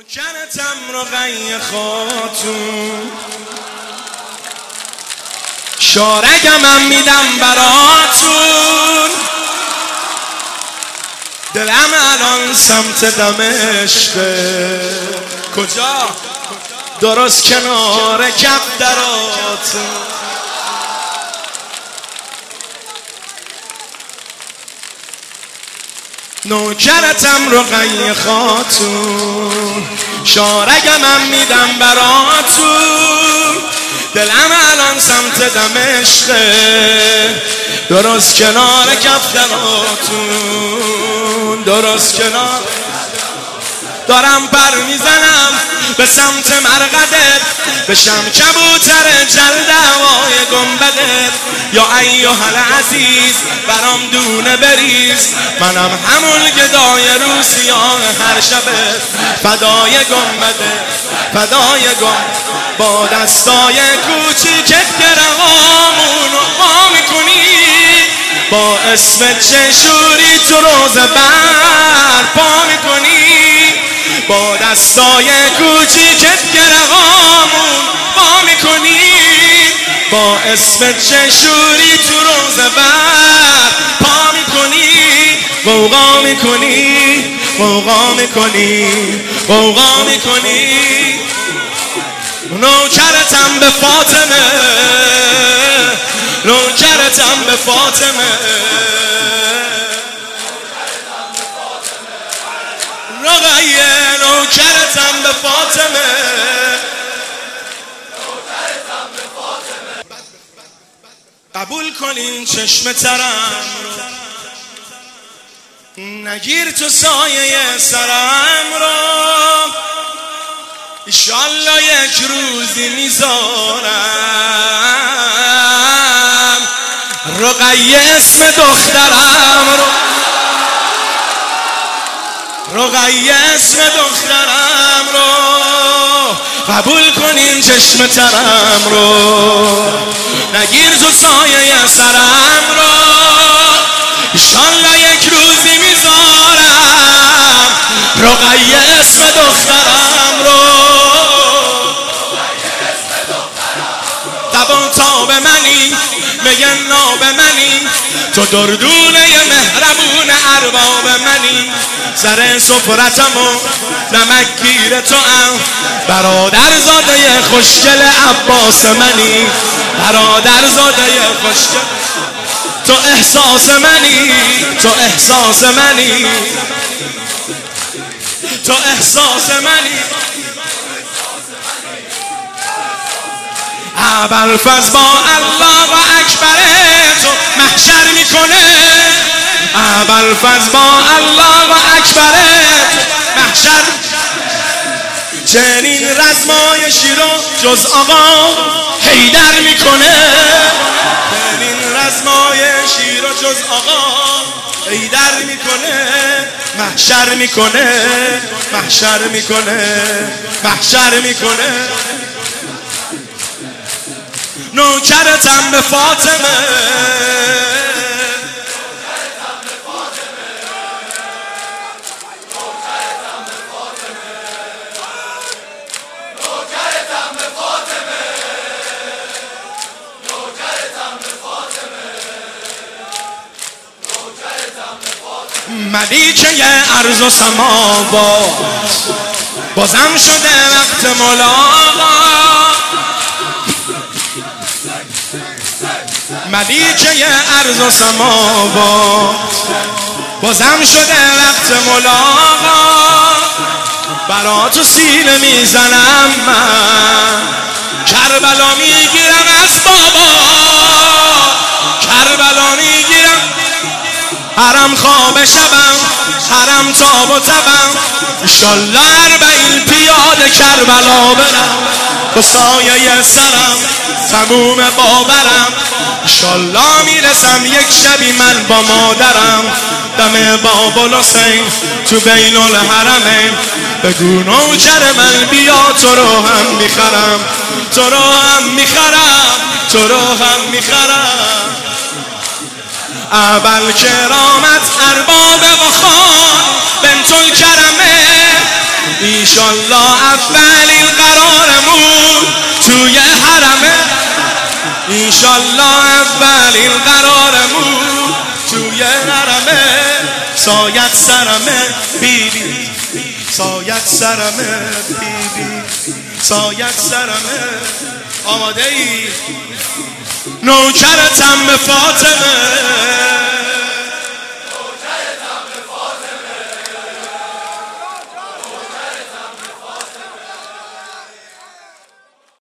نوکرتم رقیه خاتون، شارگمم میدم براتون. دلم الان سمت دمشقه. کجا؟ درست کنار کف دراتون. نوکرتم رقیه خاتون، شارگمم میدم براتون. دلم الان سمت دمشقه، درست کنار کف دراتون. درست کنار دارم پر میزنم به سمت مرقدت، بشم کبوتر جلد هوای گنبدت. یا ایها العزیز برام دونه بریز، منم همون گدای روسیاه هر شبت. فدای گنبدت، فدای گنبدت، با دستای کوچیکت گرهامون رو ما میکنی. با اسم چشوری تو روز بر پا میکنی. با دستای کوچیکت گرهامون پا میکنی. با اسم چشوری تو روز بر پا میکنی. غوغا میکنی، غوغا میکنی، غوغا میکنی. نوکرتم به فاطمه، نوکرتم به فاطمه. رقیه نوکرتم به فاطمه. قبول کنین چشم ترم رو، نگیر تو سایه سرم رو. ایشالله یک روزی میذارم رقیه اسم دخترم رو. رقیه اسم دخترم رو. قبول کنین چشم ترم رو، نگیر تو سایه سرم رو. ایشالله یک روزی میذارم رقیه اسم دخترم رو. تبان تا به منی، میگن ناب منی، تو دردونه مهربون ارباب منی. سر سفرتمو نمک گیر تو ام، برادر زاده خوشگل عباس منی. برادر زاده خوشگل، تو احساس منی، تو احساس منی، تو احساس منی. ابوالفضل با الله اکبره تو محشر میکنه. ابوالفضل با الله اکبره تو محشر. چنین رزمایشی رو جز آقا حیدر میکنه. چنین رزمایشی رو جز آقا حیدر میکنه. محشر میکنه، محشر میکنه، محشر میکنه. نوکرتم به فاطمه، ملیکه ارض و سماوات، بازم شده وقت ملاقات. ملیکه ارض و سماوات، بازم شده وقت ملاقات. برا تو سینه میزنم من، کربلا میگیرم از بابا. کربلا میگیرم، حرم خواب شبم، حرم تاب و تبم. انشالله 40 پیاده کربلا برم، تو سایه سرم تموم باورم. انشالله میرسم یک شبی من با مادرم، دم باب الحسین تو بین الحرمین. بگو نوکر من بیا تو رو هم میخرم، تو رو هم میخرم، تو رو هم میخرم. اول کرامت ارباب وخان بنت الکرمه، ایشان انشالله اولین قرارمون توی حرمه، انشالله اولین قرارمون توی حرمه. سایت سرمه بیبی، سایت سرمه بیبی، سایت سرمه. آماده ای؟ نوکرتم به فاطمه.